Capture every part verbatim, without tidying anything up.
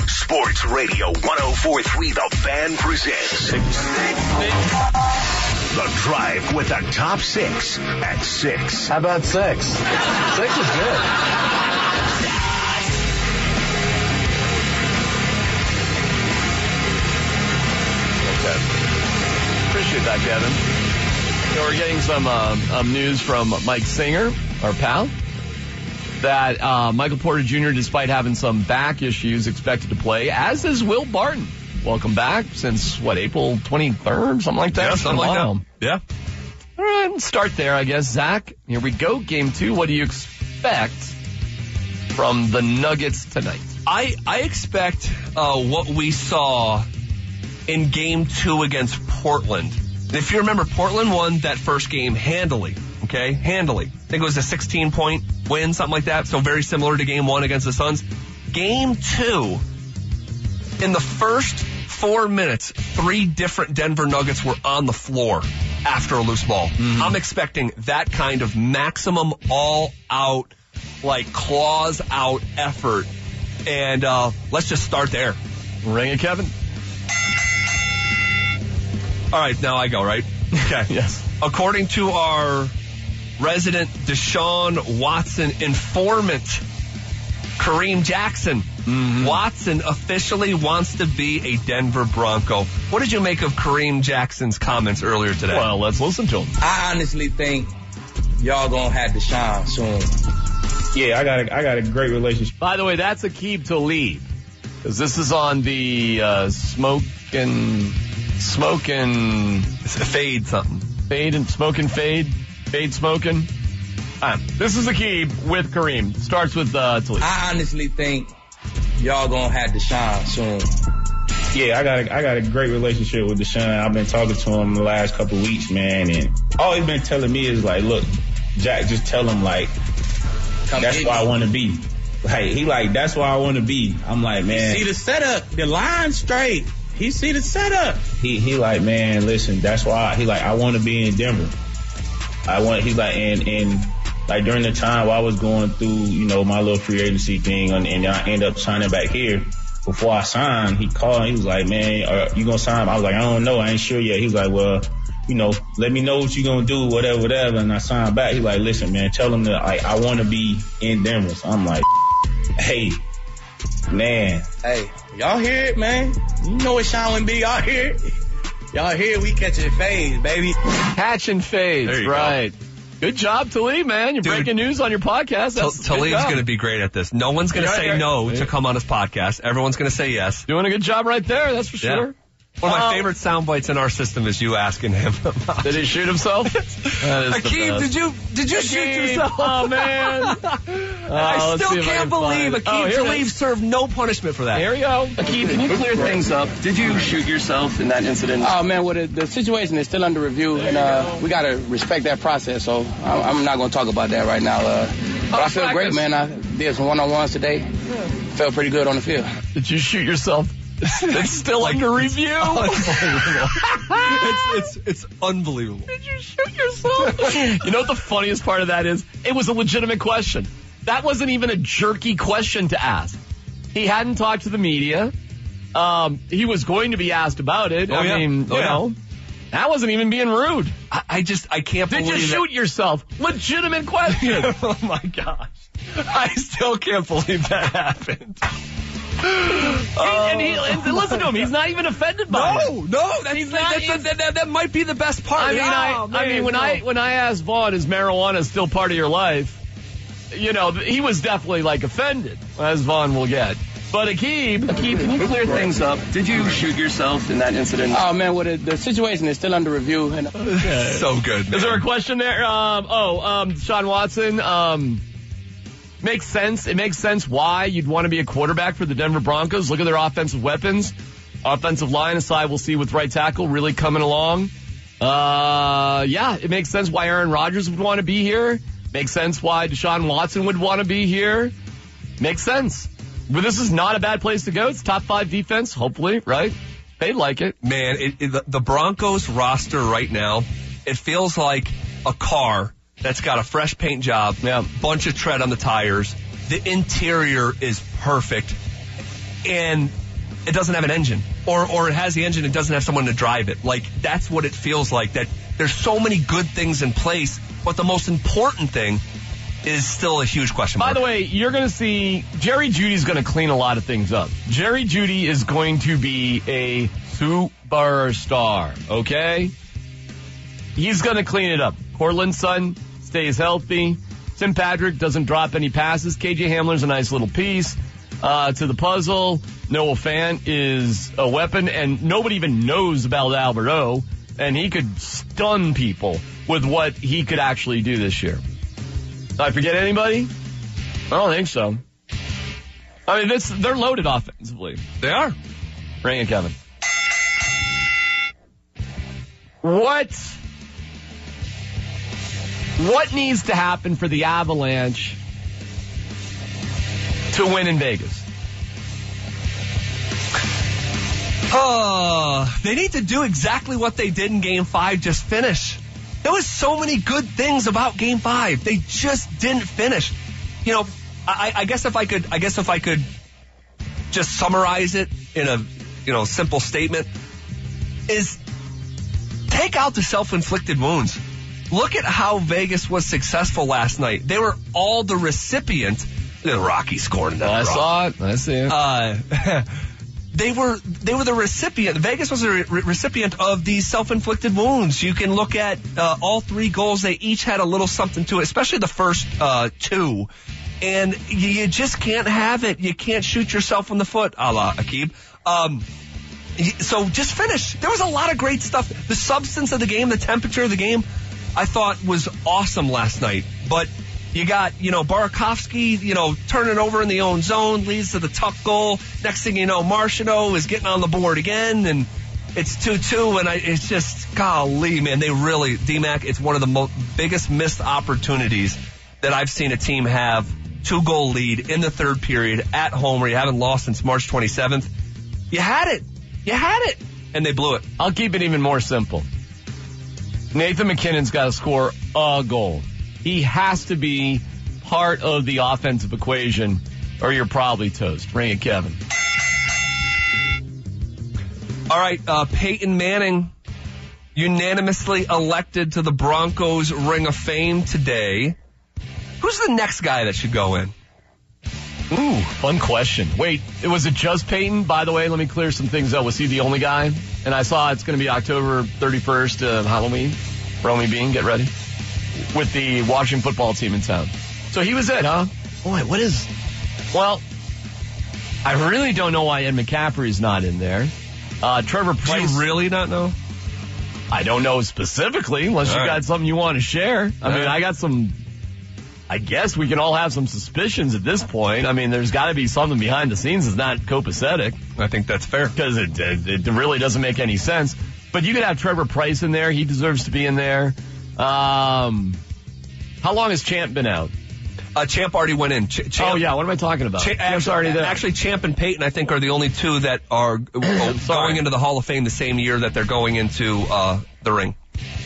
Sports Radio one oh four point three The Fan presents The Drive with the top six at six. How about six? Six is good. Okay. Appreciate that, Kevin. So we're getting some uh, um, news from Mike Singer, our pal, that uh, Michael Porter Junior, despite having some back issues, expected to play, as is Will Barton. Welcome back since, what, April twenty-third? Something like that? Yeah, something like that. Yeah. All right, start there, I guess. Zach, here we go. Game two. What do you expect from the Nuggets tonight? I, I expect uh, what we saw in game two against Portland. If you remember, Portland won that first game handily, okay? Handily. I think it was a sixteen-point win, something like that, so very similar to game one against the Suns. Game two, in the first four minutes, three different Denver Nuggets were on the floor after a loose ball. Mm-hmm. I'm expecting that kind of maximum all-out, like claws-out effort, and uh, let's just start there. Ring it, Kevin. All right, now I go, right? Okay. Yes. According to our resident Deshaun Watson informant, Kareem Jackson, mm-hmm. Watson officially wants to be a Denver Bronco. What did you make of Kareem Jackson's comments earlier today? Well, let's listen to him. I honestly think y'all gonna have Deshaun soon. Yeah, I got a, I got a great relationship. By the way, that's Aqib Talib, because this is on the uh, smoke and smoke and fade something. Fade and smoke and fade. Fade smoking. Uh, this is Aqib with Kareem. Starts with uh, Talib. I honestly think y'all gonna have Deshaun soon. Yeah, I got a, I got a great relationship with Deshaun. I've been talking to him the last couple of weeks, man, and all he's been telling me is like, look, Jack, just tell him like, Come that's where I want to be. Like he like that's where I want to be. I'm like, man. See the setup, the line straight. He see the setup. He he like, man, listen, that's why I, he like I want to be in Denver. I want he like and and like during the time while I was going through, you know, my little free agency thing, and, and I end up signing back here. Before I signed, he called and he was like, man, are you gonna sign? I was like, I don't know, I ain't sure yet. He was like, well, you know, let me know what you gonna do, whatever, whatever. And I signed back. He's like, listen, man, tell him that like I want to be in Denver. So I'm like, hey, man, hey, y'all hear it, man? You know what Sean and B, y'all hear it? Y'all hear it, we catching fades, baby. Catch and fades, right. Go. Good job, Talib, man. You're Dude, breaking news on your podcast. That's Talib's going to be great at this. No one's going to say right no to come on his podcast. Everyone's going to say yes. Doing a good job right there, that's for yeah. sure. One of my um, favorite sound bites in our system is you asking him about Did he shoot himself? Aqib, did you did you Aqib, shoot yourself? Oh, man. uh, I still can't I believe Aqib oh, Talib served no punishment for that. Here we go. Aqib, can you clear things up? Did you shoot yourself in that incident? Oh, man, well, the, the situation is still under review, and uh, we got to respect that process, so I'm, I'm not going to talk about that right now. Uh, but I feel great, man. I did some one-on-ones today. Felt pretty good on the field. Did you shoot yourself? It's still like, under review. Unbelievable. it's, it's, it's unbelievable. Did you shoot yourself? You know what the funniest part of that is? It was a legitimate question. That wasn't even a jerky question to ask. He hadn't talked to the media. Um, he was going to be asked about it. Oh, I yeah. mean, oh, you yeah. know, that wasn't even being rude. I, I just, I can't Did believe you shoot that. yourself? Legitimate question. Oh, my gosh. I still can't believe that happened. Oh. And, he, and listen to him. He's not even offended by no, it. No, no. That, he's not, that, that, that, that might be the best part. I mean, oh, I, man, I mean, when no. I when I asked Vaughn, is marijuana still part of your life? You know, he was definitely like offended, as Vaughn will get. But Aqib, Aqib, can you clear things up? Did you shoot yourself in that incident? Oh, man, well, the, the situation is still under review. And okay. So good, man. Is there a question there? Um, oh, um, Sean Watson, um, makes sense. It makes sense why you'd want to be a quarterback for the Denver Broncos. Look at their offensive weapons. Offensive line aside, we'll see with right tackle really coming along. Uh, yeah, it makes sense why Aaron Rodgers would want to be here. Makes sense why Deshaun Watson would want to be here. Makes sense. But this is not a bad place to go. It's top five defense, hopefully, right? They'd like it. Man, it, it, the Broncos roster right now, it feels like a car that's got a fresh paint job, yeah. bunch of tread on the tires. The interior is perfect. and it doesn't have an engine, or or it has the engine and doesn't have someone to drive it. Like, that's what it feels like, that there's so many good things in place, but the most important thing is still a huge question mark. By the way, you're going to see Jerry Jeudy's going to clean a lot of things up. Jerry Jeudy is going to be a superstar, okay? He's going to clean it up. Cortland Sutton stays healthy. Tim Patrick doesn't drop any passes. K J Hamler's a nice little piece uh, to the puzzle. Noah Fant is a weapon, and nobody even knows about Albert O, and he could stun people with what he could actually do this year. Did I forget anybody? I don't think so. I mean, this, they're loaded offensively. They are. Ring it, Kevin. What? What needs to happen for the Avalanche to win in Vegas? Oh, they need to do exactly what they did in Game five, just finish. There was so many good things about Game five. They just didn't finish. You know, I, I guess if I could, I guess if I could just summarize it in a, you know, simple statement, is take out the self-inflicted wounds. Look at how Vegas was successful last night. They were all the recipient. The Rocky scored that. I saw it. I see it. Uh, they were they were the recipient. Vegas was a re- recipient of these self-inflicted wounds. You can look at uh, all three goals. They each had a little something to it, especially the first uh, two. And you, you just can't have it. You can't shoot yourself in the foot, a la Akib. Um, so just finish. There was a lot of great stuff. The substance of the game, the temperature of the game, I thought was awesome last night. But you got, you know, Burakovsky, you know, turning over in the own zone, leads to the tuck goal. Next thing you know, Marchessault is getting on the board again, and it's two two, and I, it's just, golly, man, they really, D-Mac, it's one of the mo- biggest missed opportunities that I've seen a team have. Two-goal lead in the third period at home, where you haven't lost since March twenty-seventh. You had it. You had it. And they blew it. I'll keep it even more simple. Nathan McKinnon's got to score a goal. He has to be part of the offensive equation, or you're probably toast. Ring it, Kevin. All right, uh, Peyton Manning unanimously elected to the Broncos Ring of Fame today. Who's the next guy that should go in? Ooh, fun question. Wait, was it just Peyton? By the way, let me clear some things up. Was he the only guy? And I saw it's going to be October thirty-first, uh, Halloween. Romy Bean, get ready. With the Washington football team in town. So he was it, huh? Boy, what is... Well, I really don't know why Ed McCaffrey's not in there. Uh, Trevor Price... Do you really not know? I don't know specifically, unless all you right. got something you want to share. I All mean, right. I got some... I guess we can all have some suspicions at this point. I mean, there's got to be something behind the scenes that's not copacetic. I think that's fair. Because it, it, it really doesn't make any sense. But you could have Trevor Price in there. He deserves to be in there. Um, how long has Champ been out? Uh, Champ already went in. Ch- Champ, oh, yeah. What am I talking about? Ch- Champ's actually, already there. Actually, Champ and Peyton, I think, are the only two that are going into the Hall of Fame the same year that they're going into uh, the ring.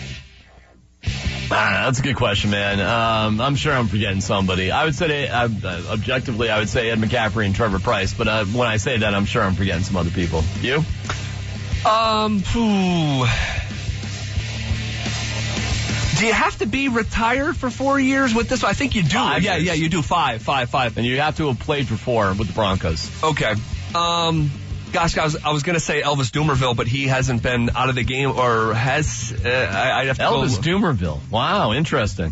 Ah, that's a good question, man. Um, I'm sure I'm forgetting somebody. I would say, uh, objectively, I would say Ed McCaffrey and Trevor Price. But uh, when I say that, I'm sure I'm forgetting some other people. You? Um, phew. Do you have to be retired for four years with this? I think you do. Five yeah, years. yeah, you do. Five, five, five. And you have to have played for four with the Broncos. Okay. Um, gosh, I was, I was going to say Elvis Dumervil, but he hasn't been out of the game, or has, uh, I, I'd have to Elvis go. Dumervil. Wow, interesting.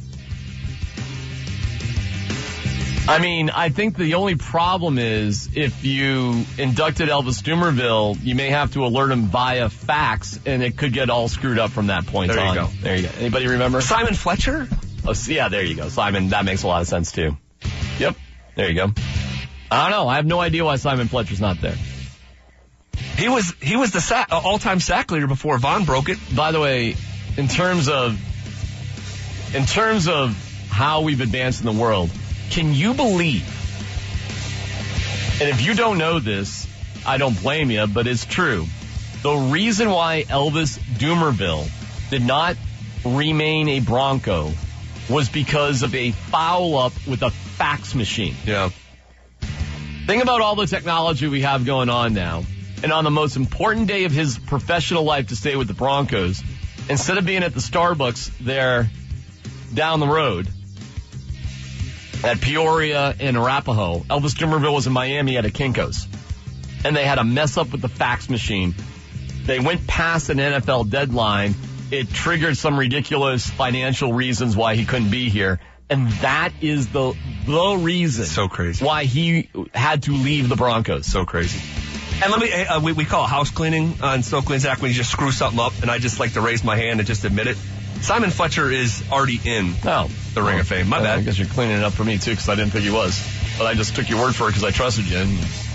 I mean, I think the only problem is if you inducted Elvis Dumervil, you may have to alert him via fax, and it could get all screwed up from that point There you on. go. There you go. Anybody remember? Simon Fletcher? Oh, yeah, there you go. Simon, that makes a lot of sense, too. Yep, there you go. I don't know. I have no idea why Simon Fletcher's not there. He was he was the sack, uh, all-time sack leader before Vaughn broke it. By the way, in terms of in terms of how we've advanced in the world, can you believe, and if you don't know this, I don't blame you, but it's true, the reason why Elvis Dumervil did not remain a Bronco was because of a foul-up with a fax machine. Yeah. Think about all the technology we have going on now. And on the most important day of his professional life to stay with the Broncos, instead of being at the Starbucks there down the road at Peoria and Arapahoe, Elvis Dumervil was in Miami at a Kinko's. And they had a mess up with the fax machine. They went past an N F L deadline. It triggered some ridiculous financial reasons why he couldn't be here. And that is the the reason so crazy why he had to leave the Broncos. So crazy. And let me, uh, we, we call it house cleaning on Stokely and Zach when you just screw something up, and I just like to raise my hand and just admit it. Simon Fletcher is already in oh. the Ring oh. of Fame. My well, bad. I guess you're cleaning it up for me, too, because I didn't think he was. But I just took your word for it because I trusted you. And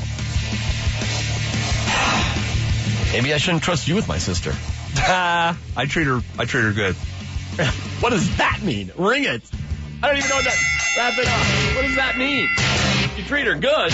maybe I shouldn't trust you with my sister. I treat her, I treat her good. What does that mean? Ring it. I don't even know what that, wrap it up. What does that mean? You treat her good.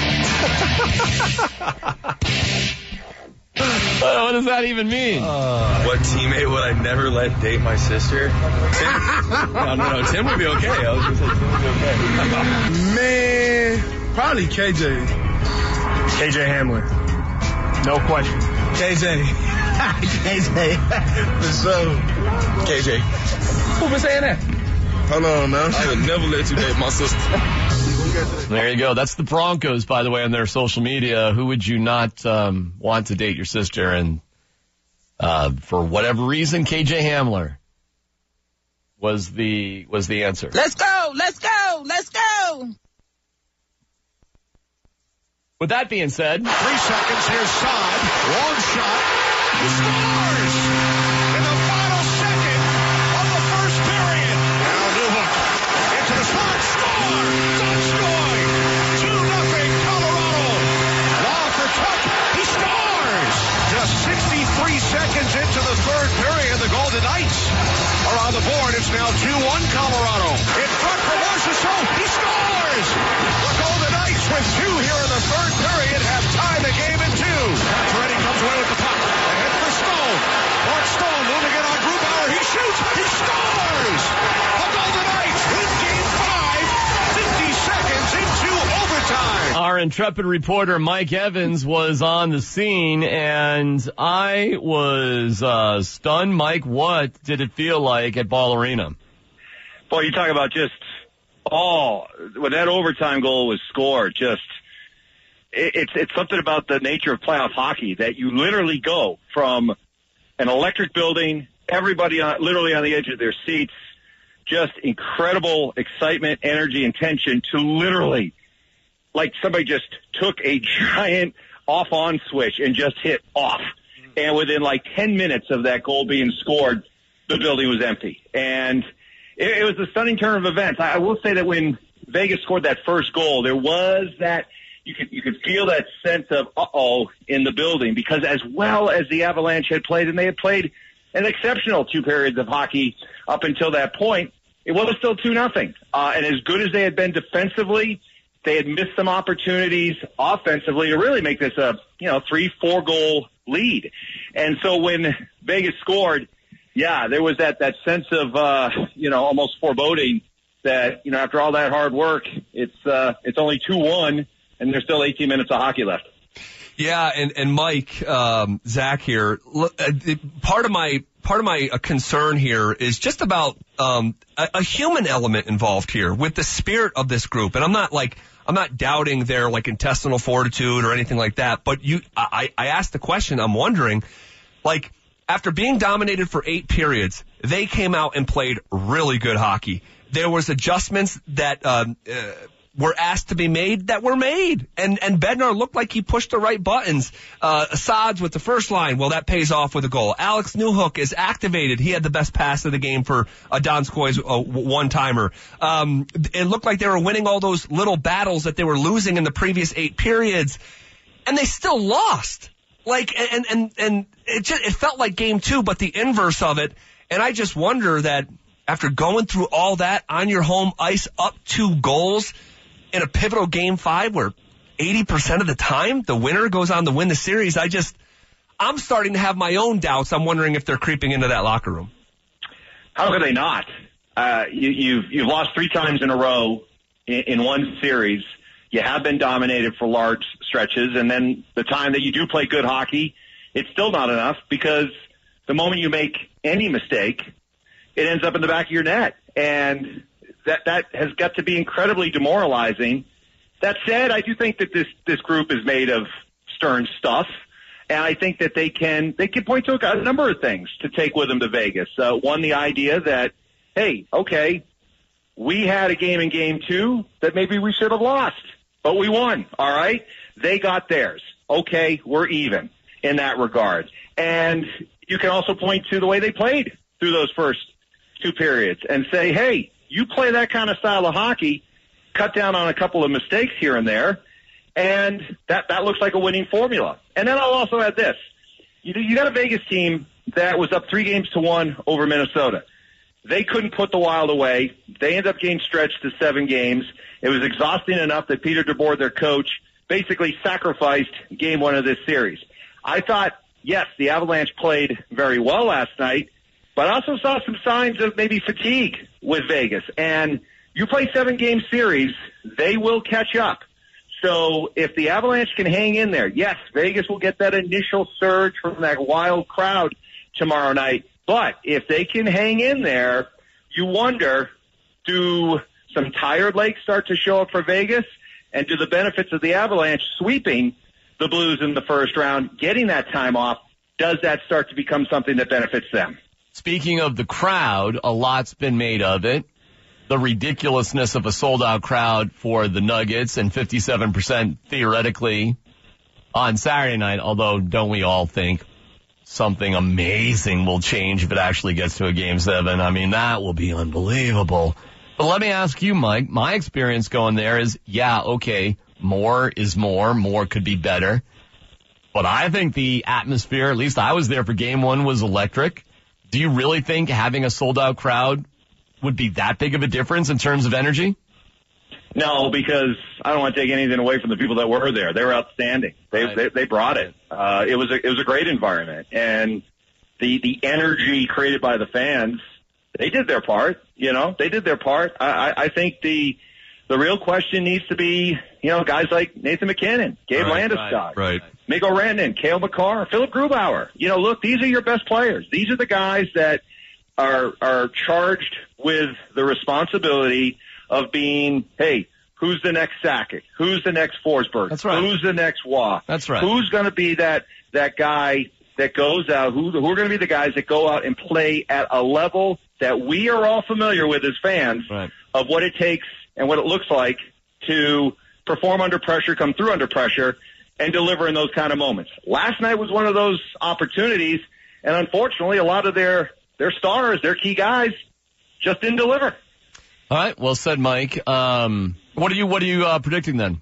What does that even mean? Uh, what teammate would I never let date my sister? Tim? no, no, no. Tim would be okay. I was going to say Tim would be okay. Man, probably K J. K J Hamler. No question. K J. K J. For sure. K J. Who been saying that? Hold on, man. I would never let you date my sister. There you go. That's the Broncos, by the way, on their social media. Who would you not um, want to date your sister? And uh, for whatever reason, K J Hamler was the was the answer. Let's go. Let's go. Let's go. With that being said, three seconds. Here's Saad. Long shot. He scores in the final second of the first period. Now Newhook into the slot. Score. Donskoy. two nothing Colorado. Law for Tuck. He scores. Just sixty-three seconds into the third period. The Golden Knights are on the board. It's now two one Colorado. In front for Marchessault. He scores. The Golden Knights with two here in the third period have tied the game in two. Pacioretty comes away with the puck. Ahead for Stone. Mark Stone moving it on Grubauer. He shoots. He scores. The Golden Knights win game five. fifty seconds into overtime. Our intrepid reporter Mike Evans was on the scene, and I was uh, stunned. Mike, what did it feel like at Ball Arena? Boy, you talk about just, oh, when that overtime goal was scored, just, it, it's it's something about the nature of playoff hockey that you literally go from an electric building, everybody on, literally on the edge of their seats, just incredible excitement, energy, and tension to literally, like somebody just took a giant off-on switch and just hit off. And within like ten minutes of that goal being scored, the building was empty. And it, it was a stunning turn of events. I, I will say that when Vegas scored that first goal, there was that, you could, you could feel that sense of uh-oh in the building, because as well as the Avalanche had played, and they had played an exceptional two periods of hockey up until that point, it was still two nothing. Uh, and as good as they had been defensively, they had missed some opportunities offensively to really make this a, you know, three, four goal lead. And so when Vegas scored, yeah, there was that, that sense of, uh, you know, almost foreboding that, you know, after all that hard work, it's, uh, it's only two one and there's still eighteen minutes of hockey left. Yeah. And, and Mike, um, Zach here, look, uh, part of my, part of my uh, concern here is just about, um, a, a human element involved here with the spirit of this group. And I'm not like, I'm not doubting their like intestinal fortitude or anything like that, but you, I, I asked the question, I'm wondering, like, after being dominated for eight periods, they came out and played really good hockey. There was adjustments that, um, uh, were asked to be made that were made. And, and Bednar looked like he pushed the right buttons. Uh, Assad's with the first line. Well, that pays off with a goal. Alex Newhook is activated. He had the best pass of the game for uh, Donskoy's uh, one-timer. Um, it looked like they were winning all those little battles that they were losing in the previous eight periods. And they still lost. Like, and, and, and it just, it felt like game two, but the inverse of it. And I just wonder that after going through all that on your home ice, up two goals, in a pivotal game five where eighty percent of the time the winner goes on to win the series, I just, I'm starting to have my own doubts. I'm wondering if they're creeping into that locker room. How could they not? Uh, you, you've, you've lost three times in a row in, in one series. You have been dominated for large stretches, and then the time that you do play good hockey, it's still not enough because the moment you make any mistake, it ends up in the back of your net. And that that has got to be incredibly demoralizing. That said, I do think that this, this group is made of stern stuff. And I think that they can they can point to a number of things to take with them to Vegas. Uh, one, the idea that, hey, okay, we had a game in game two that maybe we should have lost, but we won, all right? They got theirs. Okay, we're even in that regard. And you can also point to the way they played through those first two periods and say, hey, you play that kind of style of hockey, cut down on a couple of mistakes here and there, and that, that looks like a winning formula. And then I'll also add this. You, you got a Vegas team that was up three games to one over Minnesota. They couldn't put the Wild away. They ended up getting stretched to seven games. It was exhausting enough that Peter DeBoer, their coach, basically sacrificed game one of this series. I thought, yes, the Avalanche played very well last night, but I also saw some signs of maybe fatigue with Vegas. And you play seven-game series, they will catch up. So if the Avalanche can hang in there, yes, Vegas will get that initial surge from that wild crowd tomorrow night. But if they can hang in there, you wonder, do some tired legs start to show up for Vegas? And do the benefits of the Avalanche sweeping the Blues in the first round, getting that time off, does that start to become something that benefits them? Speaking of the crowd, a lot's been made of it. The ridiculousness of a sold-out crowd for the Nuggets and fifty-seven percent theoretically on Saturday night, although don't we all think something amazing will change if it actually gets to a game seven? I mean, that will be unbelievable. But let me ask you, Mike, my experience going there is, yeah, okay, more is more, more could be better. But I think the atmosphere, at least I was there for game one, was electric. Do you really think having a sold-out crowd would be that big of a difference in terms of energy? No, because I don't want to take anything away from the people that were there. They were outstanding. They right. they, they brought it. Uh, it was a, it was a great environment, and the the energy created by the fans, they did their part. You know, they did their part. I, I, I think the the real question needs to be, you know, guys like Nathan McKinnon, Gabe right, Landeskog, right, right. Mikko Rantanen, Cale Makar, Philip Grubauer. You know, look, these are your best players. These are the guys that are are charged with the responsibility of being, hey, who's the next Sakic? Who's the next Forsberg? That's right. Who's the next Waugh? That's right. Who's going to be that that guy that goes out? Who who are going to be the guys that go out and play at a level that we are all familiar with as fans right. of what it takes and what it looks like to perform under pressure, come through under pressure, and deliver in those kind of moments. Last night was one of those opportunities, and unfortunately, a lot of their their stars, their key guys, just didn't deliver. All right, well said, Mike. Um, what are you what are you uh, predicting then?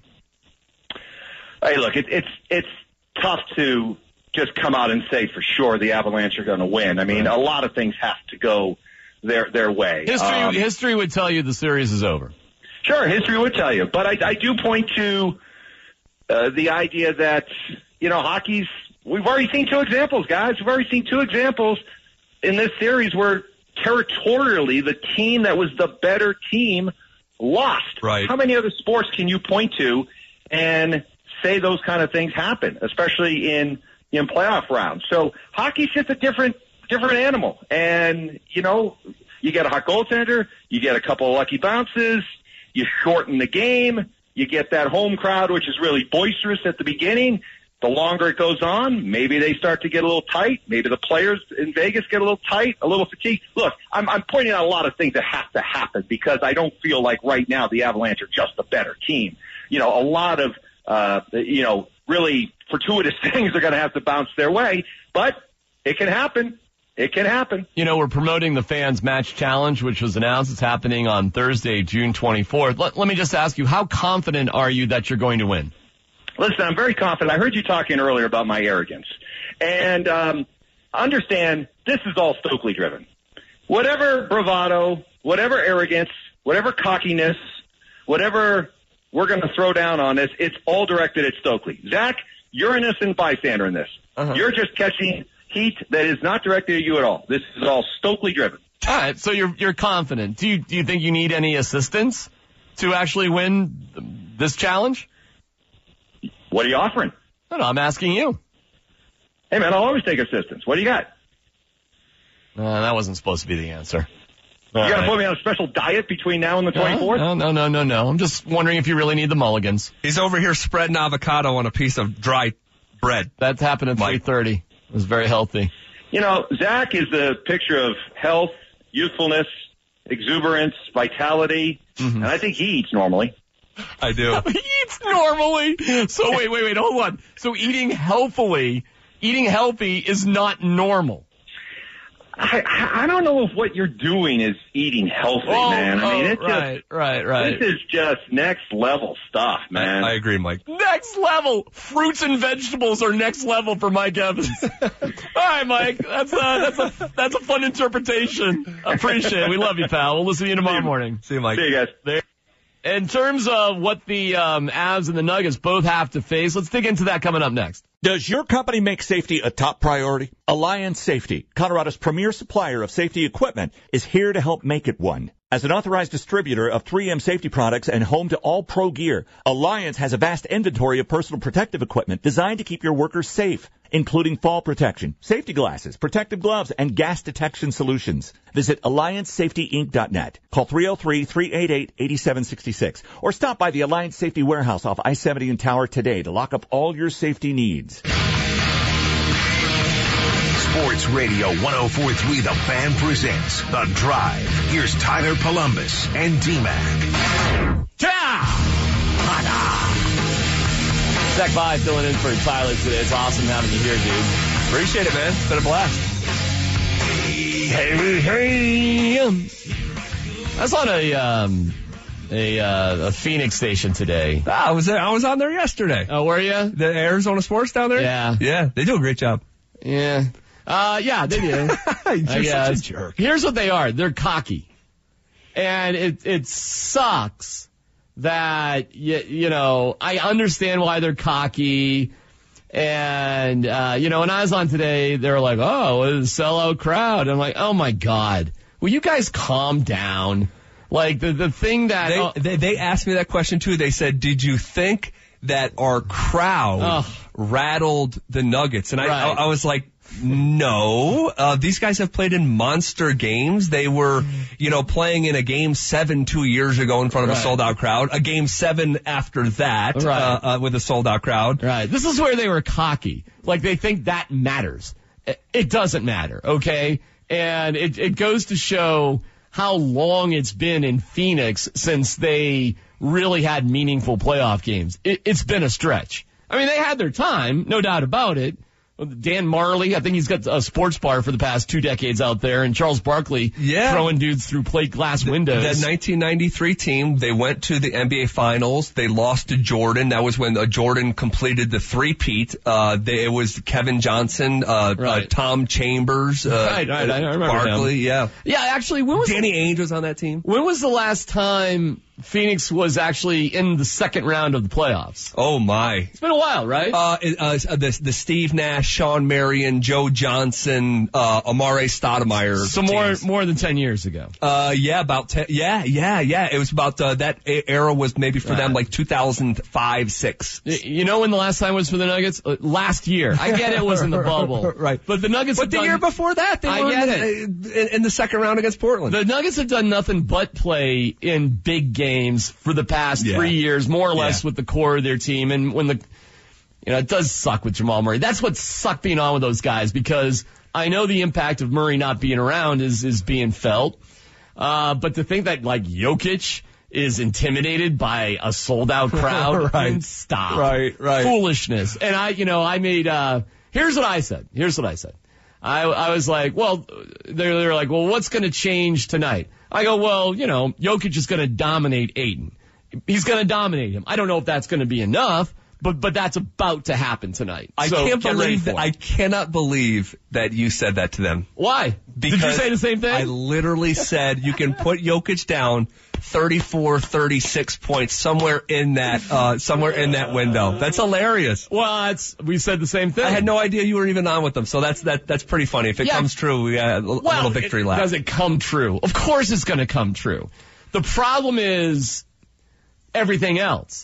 Hey, look, it, it's it's tough to just come out and say for sure the Avalanche are going to win. I mean, right. a lot of things have to go their their way. History um, history would tell you the series is over. Sure, history would tell you, but I, I do point to uh, the idea that you know hockey's. We've already seen two examples, guys. We've already seen two examples in this series where territorially the team that was the better team lost. Right. How many other sports can you point to and say those kind of things happen, especially in in playoff rounds? So hockey's just a different different animal, and you know you get a hot goaltender, you get a couple of lucky bounces, you shorten the game, you get that home crowd which is really boisterous at the beginning. The longer it goes on, maybe they start to get a little tight. Maybe the players in Vegas get a little tight, a little fatigued. Look, I'm, I'm pointing out a lot of things that have to happen because I don't feel like right now the Avalanche are just a better team. You know, a lot of, uh, you know, really fortuitous things are going to have to bounce their way, but it can happen. It can happen. You know, we're promoting the Fans Match Challenge, which was announced. It's happening on Thursday, June twenty-fourth. Let, let me just ask you, how confident are you that you're going to win? Listen, I'm very confident. I heard you talking earlier about my arrogance. And um, understand, this is all Stokely driven. Whatever bravado, whatever arrogance, whatever cockiness, whatever we're going to throw down on this, it's all directed at Stokely. Zach, you're an innocent bystander in this. Uh-huh. You're just catching heat that is not directed at you at all. This is all Stokely driven. All right, so you're you're confident. Do you do you think you need any assistance to actually win this challenge? What are you offering? No, no, I'm asking you. Hey, man, I'll always take assistance. What do you got? Uh, that wasn't supposed to be the answer. You All got to right. put me on a special diet between now and the twenty-fourth? No, no, no, no, no. I'm just wondering if you really need the mulligans. He's over here spreading avocado on a piece of dry bread. That happened at three thirty. It was very healthy. You know, Zach is the picture of health, youthfulness, exuberance, vitality, Mm-hmm. and I think he eats normally. I do. He eats normally. So wait, wait, wait, hold on. So eating healthily, eating healthy is not normal. I, I I don't know if what you're doing is eating healthy, Oh, man. I mean, oh, it's right, just, right, right. This is just next level stuff, man. I agree, Mike. Next level. Fruits and vegetables are next level for Mike Evans. All right, Mike. That's a, that's a, that's a fun interpretation. Appreciate it. We love you, pal. We'll listen to you tomorrow morning. See you, Mike. See you guys. There. In terms of what the um, Avs and the Nuggets both have to face, let's dig into that coming up next. Does your company make safety a top priority? Alliance Safety, Colorado's premier supplier of safety equipment, is here to help make it one. As an authorized distributor of three M safety products and home to all pro gear, Alliance has a vast inventory of personal protective equipment designed to keep your workers safe, including fall protection, safety glasses, protective gloves, and gas detection solutions. Visit alliance safety inc dot net. Call three oh three, three eight eight, eight seven six six or stop by the Alliance Safety Warehouse off I seventy and Tower today to lock up all your safety needs. Sports Radio one oh four point three The Fan presents The Drive. Here's Tyler Columbus and D-Mac. Zach Vibe filling in for Tyler today. It's awesome having you here, dude. Appreciate it, man. It's been a blast. Hey, hey. I was on a um, a, uh, a Phoenix station today. Ah, I was there. I was on there yesterday. Oh, were you? The Arizona Sports down there? Yeah. Yeah, they do a great job. Yeah. Uh, yeah, they do. You're I guess. such a jerk. Here's what they are. They're cocky. And it, it sucks that, you, you know, I understand why they're cocky. And, uh, you know, when I was on today, they were like, oh, it was a sellout crowd. I'm like, oh my God. Will you guys calm down? Like the, the thing that. They, oh, they, they asked me that question too. They said, did you think that our crowd oh. rattled the Nuggets? And I, Right. I, I was like, no, uh, these guys have played in monster games. They were, you know, playing in a game seven two years ago in front of Right. a sold out crowd, a game seven after that, Right. uh, uh, with a sold out crowd. Right. This is where they were cocky. Like they think that matters. It- It doesn't matter, okay? And it, it goes to show how long it's been in Phoenix since they really had meaningful playoff games. It, it's been a stretch. I mean, they had their time, no doubt about it. Dan Marley, I think he's got a sports bar for the past two decades out there, and Charles Barkley Yeah. throwing dudes through plate glass windows. That nineteen ninety-three team, they went to the N B A Finals. They lost to Jordan. That was when uh, Jordan completed the three-peat. Uh, they, it was Kevin Johnson, uh, Right. uh, Tom Chambers, uh, Right, right, I remember Barkley, him. yeah. Yeah, actually, when was Danny Ainge was on that team. When was the last time Phoenix was actually in the second round of the playoffs? Oh my! It's been a while, right? Uh, it, uh, the the Steve Nash, Sean Marion, Joe Johnson, uh, Amare Stoudemire. So more teams. more than ten years ago. Uh, yeah, about ten. Yeah, yeah, yeah. It was about uh, that a- era was maybe for Right. them like two thousand five, six. Y- You know when the last time was for the Nuggets? Uh, last year. I get it was in the bubble. Right. But the Nuggets But have the done, year before that, they I were get in, it. in, in the second round against Portland. The Nuggets have done nothing but play in big games for the past Yeah. three years, more or less Yeah. with the core of their team. And when the, you know, it does suck with Jamal Murray. That's what sucked being on with those guys because I know the impact of Murray not being around is, is being felt. Uh, but to think that like Jokic is intimidated by a sold out crowd, Right. and stop. Right, right. Foolishness. And I, you know, I made, uh, here's what I said. Here's what I said. I, I was like, well, they're, they're like, well, what's going to change tonight? I go, well, you know, Jokic is going to dominate Aiden. He's going to dominate him. I don't know if that's going to be enough, but but that's about to happen tonight. I So can't get ready believe for that. it. I cannot believe that you said that to them. Why? Because Did you say the same thing? I literally said you can put Jokic down thirty-four, thirty-six points somewhere in that uh somewhere in that window. That's hilarious. Well, it's, we said the same thing. I had no idea you were even on with them, so that's that that's pretty funny. If it Yeah. comes true, we got a, l- a well, little victory it, lap. Does it come true? Of course it's going to come true. The problem is everything else.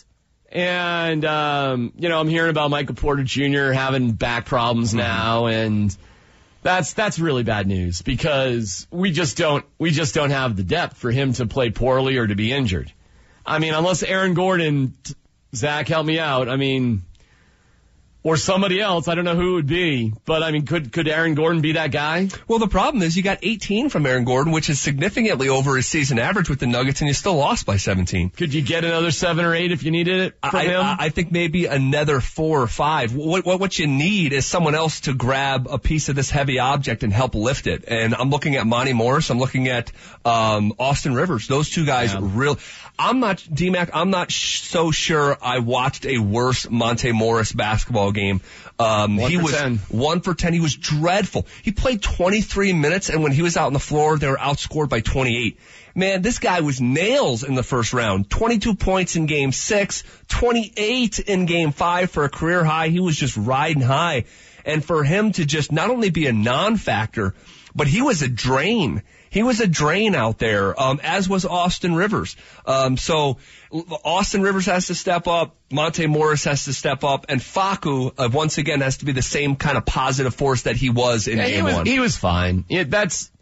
And, um, you know, I'm hearing about Michael Porter Junior having back problems mm-hmm. now, and that's that's really bad news because we just don't we just don't have the depth for him to play poorly or to be injured. I mean, unless Aaron Gordon, Zach, help me out. I mean, or somebody else. I don't know who it would be, but I mean, could could Aaron Gordon be that guy? Well, the problem is you got eighteen from Aaron Gordon, which is significantly over his season average with the Nuggets, and you still lost by seventeen. Could you get another seven or eight if you needed it from I, him? I, I think maybe another four or five. What, what what you need is someone else to grab a piece of this heavy object and help lift it. And I'm looking at Monty Morris. I'm looking at um Austin Rivers. Those two guys, yeah. real. I'm not D-Mac. I'm not sh- so sure I watched a worse Monte Morris basketball game. Um, one he for was ten. one for ten. He was dreadful. He played twenty-three minutes, and when he was out on the floor, they were outscored by twenty-eight. Man, this guy was nails in the first round. twenty-two points in game six, twenty-eight in game five for a career high. He was just riding high. And for him to just not only be a non-factor, but he was a drain. He was a drain out there, um, as was Austin Rivers. Um, so Austin Rivers has to step up. Monte Morris has to step up. And Facu, uh, once again, has to be the same kind of positive force that he was in yeah, game he was, one. He was fine. Yeah, that's,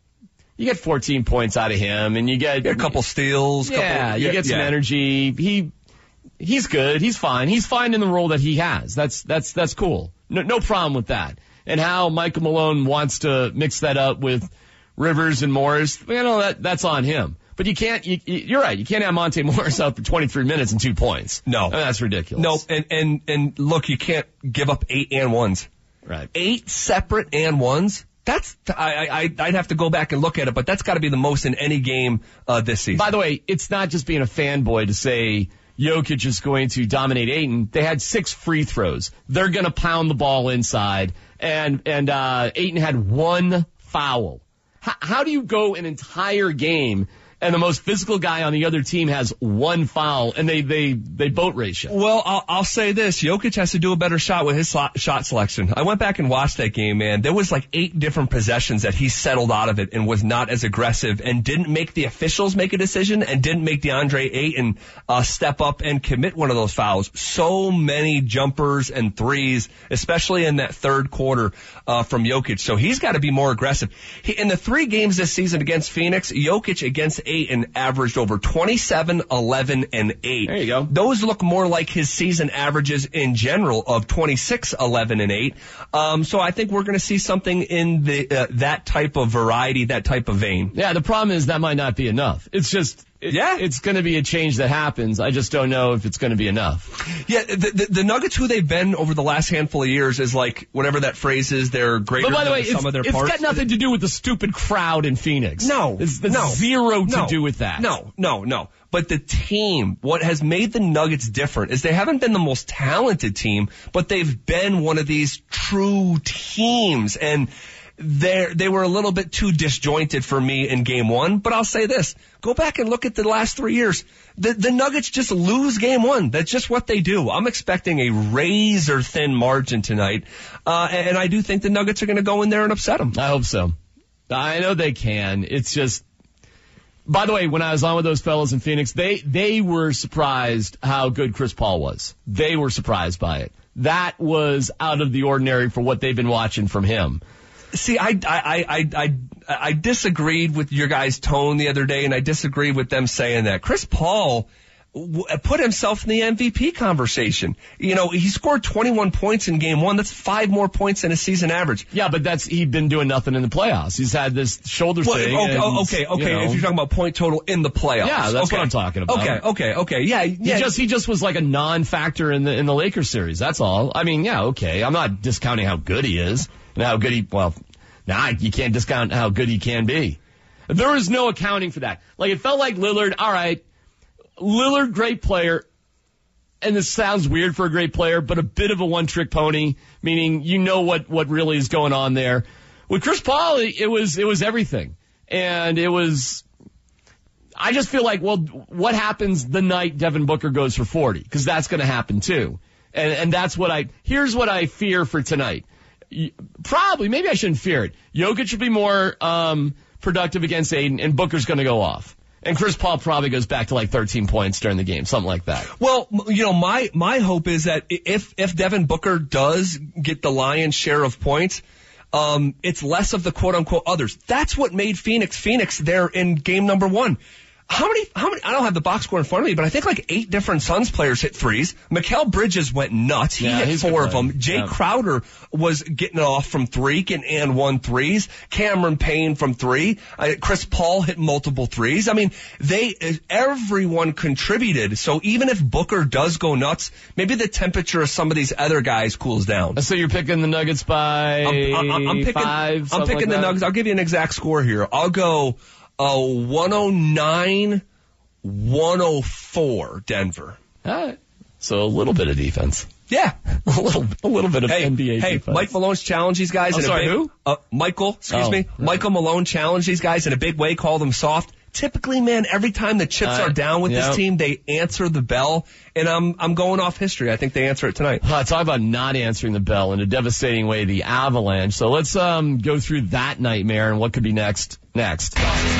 you get fourteen points out of him, and you get, get a couple steals. Yeah, couple, you yeah, get some yeah. energy. He, he's good. He's fine. He's fine in the role that he has. That's, that's, that's cool. No, no problem with that. And how Michael Malone wants to mix that up with Rivers and Morris, you know, that, that's on him. But you can't, you, you're right, you can't have Monte Morris out for twenty-three minutes and two points. No. I mean, that's ridiculous. No, and, and, and look, you can't give up eight and ones. Right. Eight separate and ones. That's, I, I, I'd have to go back and look at it, but that's gotta be the most in any game, uh, this season. By the way, it's not just being a fanboy to say Jokic is going to dominate Ayton. They had six free throws. They're gonna pound the ball inside, and, and, uh, Ayton had one foul. How do you go an entire game and the most physical guy on the other team has one foul and they, they, they boat race you? Well, I'll, I'll say this. Jokic has to do a better shot with his shot selection. I went back and watched that game, man. There was like eight different possessions that he settled out of it and was not as aggressive and didn't make the officials make a decision and didn't make DeAndre Ayton uh, step up and commit one of those fouls. So many jumpers and threes, especially in that third quarter uh, from Jokic. So he's got to be more aggressive. He, in the three games this season against Phoenix, Jokic against Ayton averaged over twenty-seven, eleven, and eight. There you go. Those look more like his season averages in general of twenty-six, eleven, and eight. Um, so I think we're going to see something in the uh, that type of variety, that type of vein. Yeah, the problem is that might not be enough. It's just, it, yeah, it's going to be a change that happens. I just don't know if it's going to be enough. Yeah, the, the, the Nuggets, who they've been over the last handful of years, is like whatever that phrase is. They're greater but by the than way, the sum it's, of their it's parts. got nothing to do with the stupid crowd in Phoenix. No, it's, it's no, zero to no, do with that. No, no, no. But the team, what has made the Nuggets different is they haven't been the most talented team, but they've been one of these true teams. And they they were a little bit too disjointed for me in game one. But I'll say this. Go back and look at the last three years. The, the Nuggets just lose game one. That's just what they do. I'm expecting a razor thin margin tonight. Uh, and, and I do think the Nuggets are going to go in there and upset them. I hope so. I know they can. It's just, by the way, when I was on with those fellas in Phoenix, they, they were surprised how good Chris Paul was. They were surprised by it. That was out of the ordinary for what they've been watching from him. See, I, I, I, I, I disagreed with your guys' tone the other day, and I disagreed with them saying that. Chris Paul w- put himself in the M V P conversation. You know, he scored twenty-one points in game one. That's five more points than his season average. Yeah, but that's, he'd been doing nothing in the playoffs. He's had this shoulder well, thing. Okay, and, okay, okay. You know, if you're talking about point total in the playoffs. Yeah, that's okay. what I'm talking about. Okay, okay, okay. Yeah, yeah. He just, he just was like a non-factor in the, in the Lakers series. That's all. I mean, yeah, okay. I'm not discounting how good he is and how good he, well, Nah, you can't discount how good he can be. There was no accounting for that. Like, it felt like Lillard, all right, Lillard, great player, and this sounds weird for a great player, but a bit of a one-trick pony, meaning you know what, what really is going on there. With Chris Paul, it was, it was everything. And it was, I just feel like, well, what happens the night Devin Booker goes for forty? Because that's going to happen too. And, and that's what I, here's what I fear for tonight. Probably, maybe I shouldn't fear it. Jokic should be more um productive against Ayton, and Booker's going to go off. And Chris Paul probably goes back to like thirteen points during the game, something like that. Well, you know, my, my hope is that if, if Devin Booker does get the lion's share of points, um, it's less of the quote unquote others. That's what made Phoenix Phoenix there in game number one. How many, how many, I don't have the box score in front of me, but I think like eight different Suns players hit threes. Mikal Bridges went nuts. He Yeah, hit he's four good of them. player. Jay Yeah. Crowder was getting it off from three and, and one threes. Cameron Payne from three. Uh, Chris Paul hit multiple threes. I mean, they, everyone contributed. So even if Booker does go nuts, maybe the temperature of some of these other guys cools down. So you're picking the Nuggets by I'm, I'm, I'm picking, five, I'm something picking like the that? Nuggets. I'll give you an exact score here. I'll go uh, one oh nine one oh four Denver. All right. So a little bit of defense. Yeah. a little a little bit of Hey, N B A hey, defense. Mike Malone's challenged these guys I'm in sorry, a big, who? Uh, Michael, excuse Oh, me. right. Michael Malone challenged these guys in a big way, called them soft. Typically, man, every time the chips Uh, are down with yeah. this team, they answer the bell, and I'm I'm going off history. I think they answer it tonight. Uh, talk about not answering the bell in a devastating way, the Avalanche. So let's um go through that nightmare and what could be next. Next.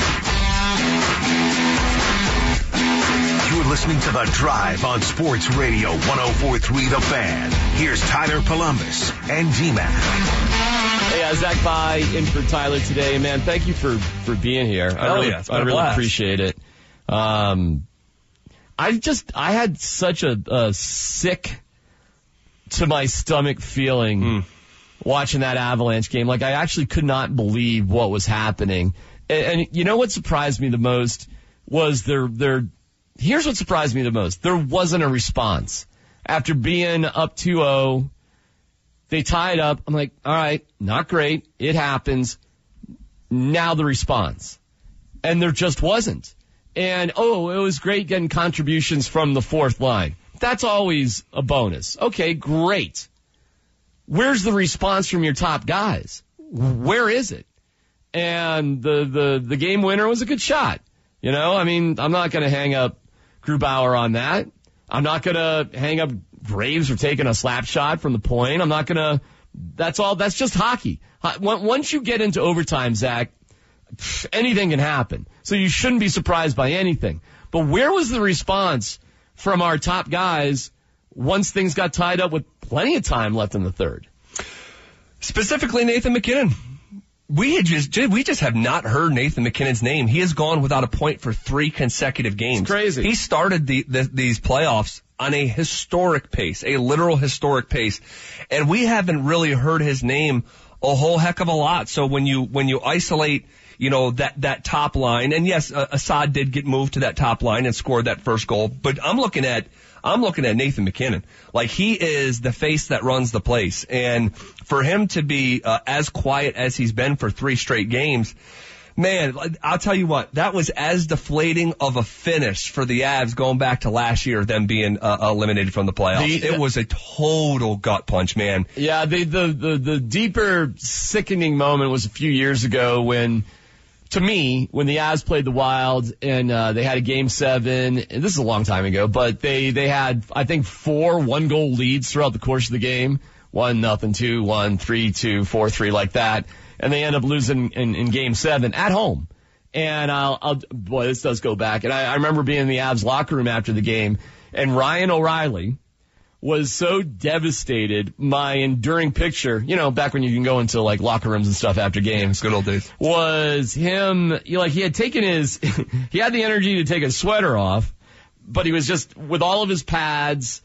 You're listening to The Drive on Sports Radio one oh four point three The Fan. Here's Tyler Columbus and D-Mac. Hey, uh, Zach Bai in for Tyler today. Man, thank you for, for being here. I Hell really, yeah, it's been I a really blast. appreciate it. Um, I just, I had such a, a sick to my stomach feeling Mm. watching that Avalanche game. Like, I actually could not believe what was happening. And, and you know what surprised me the most was their, their, here's what surprised me the most. There wasn't a response. After being up two oh, they tied up. I'm like, all right, not great. It happens. Now the response. And there just wasn't. And, oh, it was great getting contributions from the fourth line. That's always a bonus. Okay, great. Where's the response from your top guys? Where is it? And the, the, the game winner was a good shot. You know, I mean, I'm not going to hang up Grubauer on that. I'm not going to hang up Graves for taking a slap shot from the point. I'm not going to, that's all, that's just hockey. Once you get into overtime, Zach, anything can happen. So you shouldn't be surprised by anything. But where was the response from our top guys once things got tied up with plenty of time left in the third? Specifically, Nathan McKinnon. We had just we just have not heard Nathan McKinnon's name. He has gone without a point for three consecutive games. It's crazy. He started the, the these playoffs on a historic pace, a literal historic pace, and we haven't really heard his name a whole heck of a lot. So when you when you isolate, you know, that that top line, and yes, uh, Assad did get moved to that top line and scored that first goal, but I'm looking at I'm looking at Nathan McKinnon. Like, he is the face that runs the place. And for him to be uh, as quiet as he's been for three straight games, man, I'll tell you what, that was as deflating of a finish for the Avs going back to last year, them being uh, eliminated from the playoffs. The, it was a total gut punch, man. Yeah, the, the, the, the deeper, sickening moment was a few years ago when, to me, when the Avs played the Wild and uh, they had a game seven, and this is a long time ago, but they, they had, I think, four one-goal leads throughout the course of the game. One, nothing, two, one, three, two, four, three, like that. And they end up losing in, in game seven at home. And I'll, I'll, boy, this does go back. And I, I remember being in the Avs locker room after the game, and Ryan O'Reilly was so devastated. My enduring picture, you know, back when you can go into like locker rooms and stuff after games. Good old days. Was him, you know, like he had taken his, he had the energy to take his sweater off, but he was just with all of his pads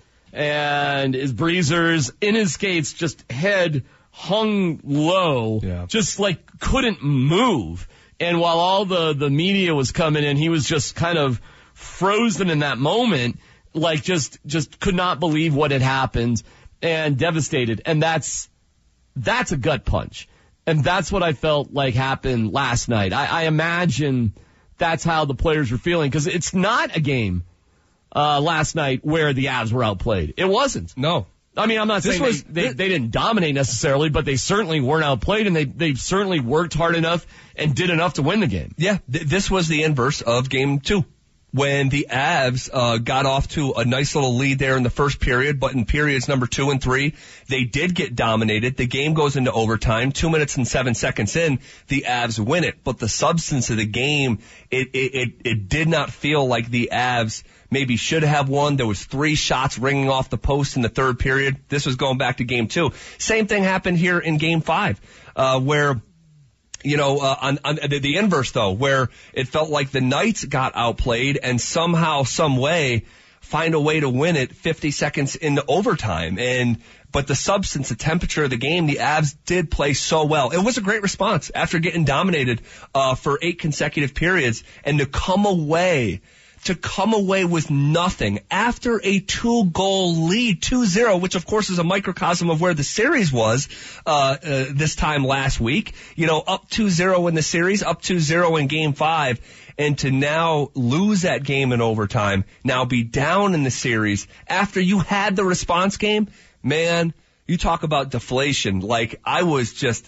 and his breezers in his skates, just head hung low, yeah. just like couldn't move. And while all the, the media was coming in, he was just kind of frozen in that moment, like just, just could not believe what had happened and devastated. And that's, that's a gut punch. And that's what I felt like happened last night. I, I imagine that's how the players were feeling, because it's not a game, uh, last night where the Avs were outplayed. It wasn't. No. I mean, I'm not This saying was, they, they, they didn't dominate necessarily, but they certainly weren't outplayed, and they, they certainly worked hard enough and did enough to win the game. Yeah, th- this was the inverse of game two. when the Avs uh, got off to a nice little lead there in the first period, but in periods number two and three, they did get dominated. The game goes into overtime. Two minutes and seven seconds in, the Avs win it. But the substance of the game, it it it, it did not feel like the Avs maybe should have won. There was three shots ringing off the post in the third period. This was going back to game two. Same thing happened here in game five, uh, where You know, uh, on, on the, the inverse though, where it felt like the Knights got outplayed and somehow, some way, find a way to win it fifty seconds into overtime. And but the substance, the temperature of the game, the Avs did play so well. It was a great response after getting dominated uh, for eight consecutive periods, and to come away. To come away with nothing after a two-goal lead, two zero, which of course is a microcosm of where the series was uh, uh this time last week. You know, up two zero in the series, up two zero in game five, and to now lose that game in overtime, now be down in the series after you had the response game, man, you talk about deflation. Like, I was just...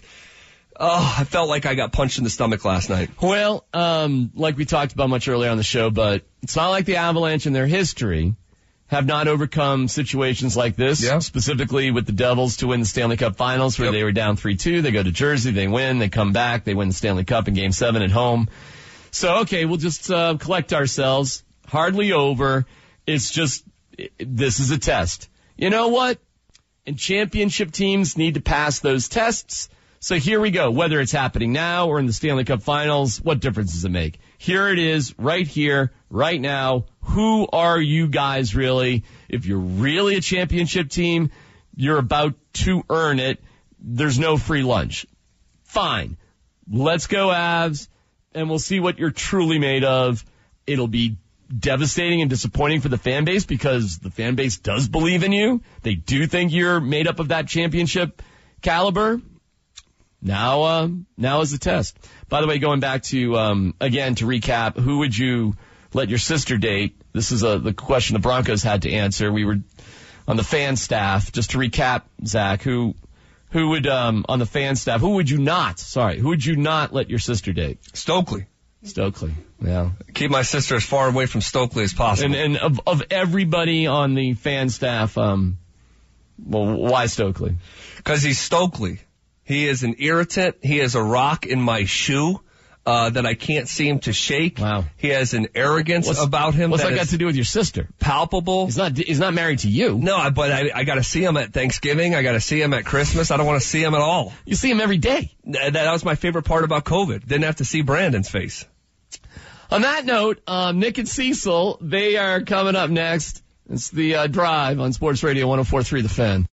Oh, I felt like I got punched in the stomach last night. Well, um, like we talked about much earlier on the show, but it's not like the Avalanche in their history have not overcome situations like this, yeah. Specifically with the Devils to win the Stanley Cup Finals where yep. they were down three two. They go to Jersey, they win, they come back, they win the Stanley Cup in Game seven at home. So, okay, we'll just uh, collect ourselves. Hardly over. It's just, this is a test. You know what? And championship teams need to pass those tests. So here we go. Whether it's happening now or in the Stanley Cup Finals, what difference does it make? Here it is, right here, right now. Who are you guys really? If you're really a championship team, you're about to earn it. There's no free lunch. Fine. Let's go Avs, and we'll see what you're truly made of. It'll be devastating and disappointing for the fan base because the fan base does believe in you. They do think you're made up of that championship caliber. Now, uh, now is the test. By the way, going back to, um, again, to recap, who would you let your sister date? This is a, the question the Broncos had to answer. We were on the fan staff. Just to recap, Zach, who, who would, um, on the fan staff, who would you not, sorry, who would you not let your sister date? Stokely. Stokely, yeah. Keep my sister as far away from Stokely as possible. And, and of, of everybody on the fan staff, um, well, why Stokely? Because he's Stokely. He is an irritant. He is a rock in my shoe uh, that I can't seem to shake. Wow. He has an arrogance what's, about him. What's that, that got to do with your sister? Palpable. He's not. He's not married to you. No, but I, I got to see him at Thanksgiving. I got to see him at Christmas. I don't want to see him at all. You see him every day. That, that was my favorite part about COVID. Didn't have to see Brandon's face. On that note, um, Nick and Cecil, they are coming up next. It's the uh, Drive on Sports Radio one oh four point three The Fan.